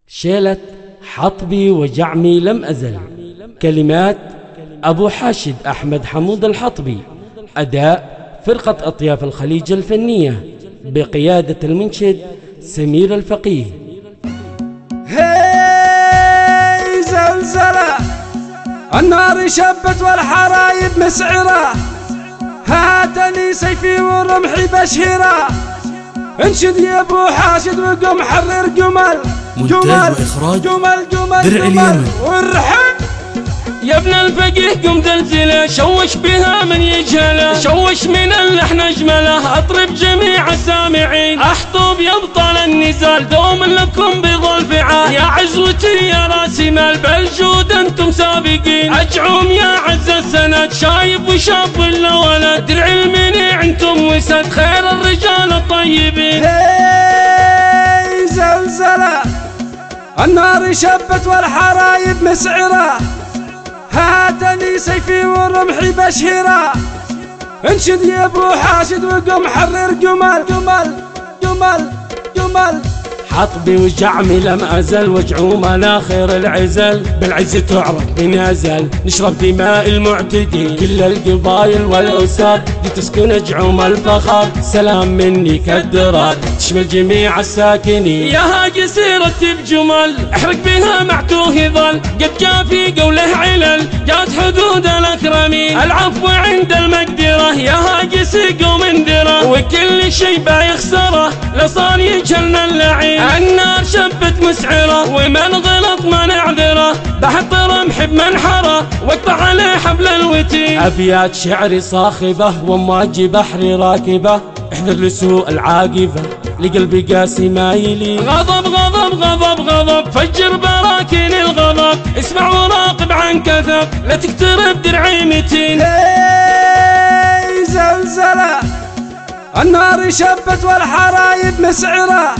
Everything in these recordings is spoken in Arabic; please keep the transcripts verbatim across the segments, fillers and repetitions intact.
شيلة حطبي وجعمي لم أزل. كلمات أبو حاشد أحمد حمود الحطبي. أداء فرقة أطياف الخليج الفنية بقيادة المنشد سمير الفقيه. هي زلزلة النار شبت والحرايب مسعرة، هاتني سيفي ورمحي بشهرة، انشد يا ابو حاشد وقم حرر جمل جمل جمل جمل درع اليمن والرحم. يا ابن الفقيه قم زلزله، شوش بها من يجهله، شوش من اللحن اجمله، اطرب جميع السامعين، احطب يا ابطال النزال، دوم لكم بظل فعال، يا عزوتي يا راسي مال، بالجود انتم سابقين، اجعم يا عز السند، شايب وشاب ولا ولد، درع المنيع انتم وسد، خير الرجال الطيبين. هي زلزلة النار شبت والحرايب مسعرة، هاتني سيفي ورمحي بشهرة، انشد يا ابو حاشد وقم حرر جمل جمل جمل جمل. حطبي وجعمي لم أزل، وجعوم أنا خير العزل، بالعز تعرف بنزل، نشرب دماء المعتدين، كل القبايل والأساد دي تسكن جعوم الفخر، سلام مني كالدرار تشمل جميع الساكنين. يا هاجي سيرتي بجمل، احرق بها معتوه ظل، قد جاء في قوله علل، جات حدود الأكرمين، العفو عند المقدرة، يا هاجي سيق ومن درة، وكل شي بايخسره لو صار يجهلنا اللعين. النار شبت مسعرة ومن غلط ما نعذره، بحط رمح بمنحره واقطع عليه حبل الوتين. أبيات شعري صاخبة وامواج بحري راكبة، احذر لسوء العاقبة لقلبي قاسي ما يلي. غضب غضب غضب غضب فجر براكين الغضب، اسمع وراقب عن كثب لا تقترب درعي متين. هي زلزلة النار شبت والحرايب مسعرة،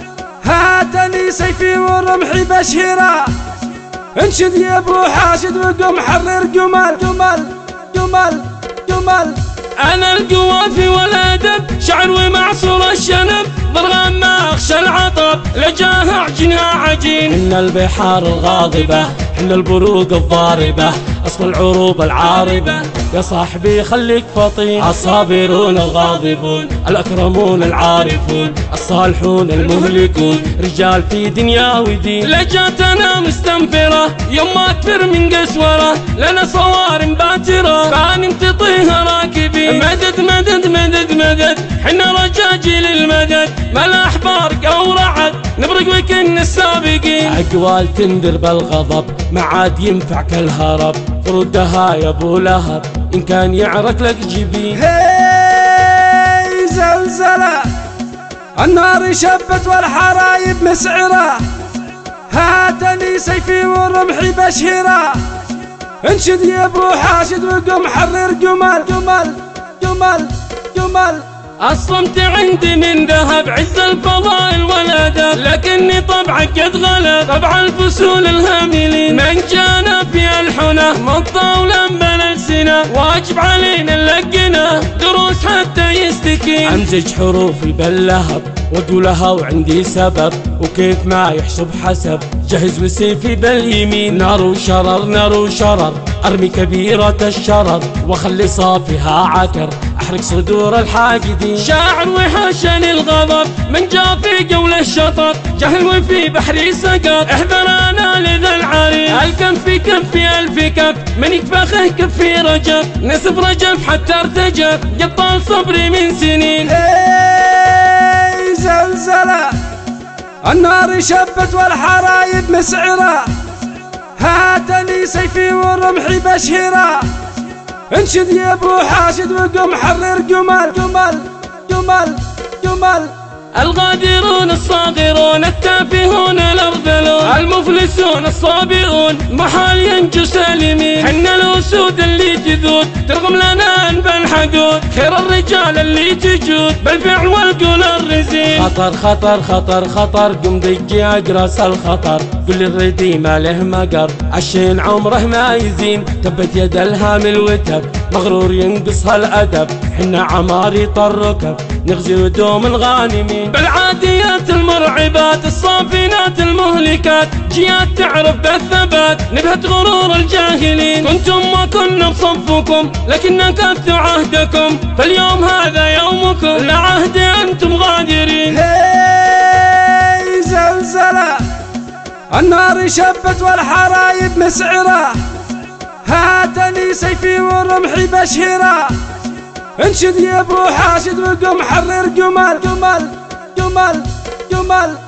هاتني سيفي ورمحي بشهرة، انشد يا ابو حاشد وقم حرر جمل جمل جمل جمل. انا القوافي والادب شعر ومعصور الشنب، ضرغام ما اخشى العطب لجاها عجنها عجين. حن البحار الغاضبة حن البروق الضاربة، اصل العروب العاربة، يا صاحبي خليك فطين. الصابرون الغاضبون الأكرمون العارفون، الصالحون المهلكون، رجال في دنيا ودين. لجاتنا مستنفرة يوم ما أكثر من قسورة، لنا صوارم باترة فانم تطيها راكبين. مدد مدد مدد مدد حنا رجاجي للمدد، ملا أحبار أو رعد نبرق وكن السابقين. أقوال تنذر بالغضب ما عاد ينفع كالهرب، ردها يا ابو لهب إن كان يعرك لك جبين. هي زلزلة النار شبت والحرايب مسعرة، هاتني سيفي ورمحي بشهرة، انشد يا ابو حاشد وقم حرر جمل جمل جمل جمل. الصمت عندي من ذهب عز الفضائل والادب، لكني طبعك قد غلب طبع الفصول الهاملين. من جانا في الحنى مطاولا بالألسنة، واجب علينا نلقنا دروس حتى يستكين. امزج حروفي باللهب واقولها وعندي سبب، وكيف ما يحسب حسب جهز وسيفي باليمين. نار وشرر نار وشرر ارمي كبيرة الشرر، واخلي صافها عكر احرق صدور الحاقدين. شاعر وحاشني الغضب من جاء في قول الشطر، جهل وفي بحري سقط احذر انا لذا العريض. الكف في كفي الف كف من يكفخه كفي رجب، نسب رجب حتى ارتجب قطال صبري من سنين. هي زلزلة النار شبت والحرايب مسعرة، هاتني سيفي ورمحي بشهرة، انشد يا ابو حاشد وقم حرر جمل جمل جمل جمل. الغادرون الصاغرون التافهون الأرذلون، المفلسون الصابرون محال ينجو سالمين. حنا الأسود اللي جذود ترغم لنا أنف الحقود، خير الرجال اللي تجود بالفعل والقول الرزين. خطر خطر خطر خطر قم دجي أقرص الخطر، قل الردي ما له مقر عشان عمره ما يزين. تبت يد الهامل وتب مغرور ينقصها الأدب، حنا عماريط الركب نغزي ودوم الغانمين. بالعاديات المرعبات الصافنات المهلكات، المعركات جيات تعرف بالثبات نبهة غرور الجاهلين. كنتم ما كنا بصفكم لكن نكثوا عهدكم فاليوم هذا يومكم لعهد أنتم غادرين. هي زلزلة النار شبت والحرايب مسعرة هاتني سيفي ورمحي بشهرة. انشد يا ابو حاشد وقم حرر جمل جمل جمل جمل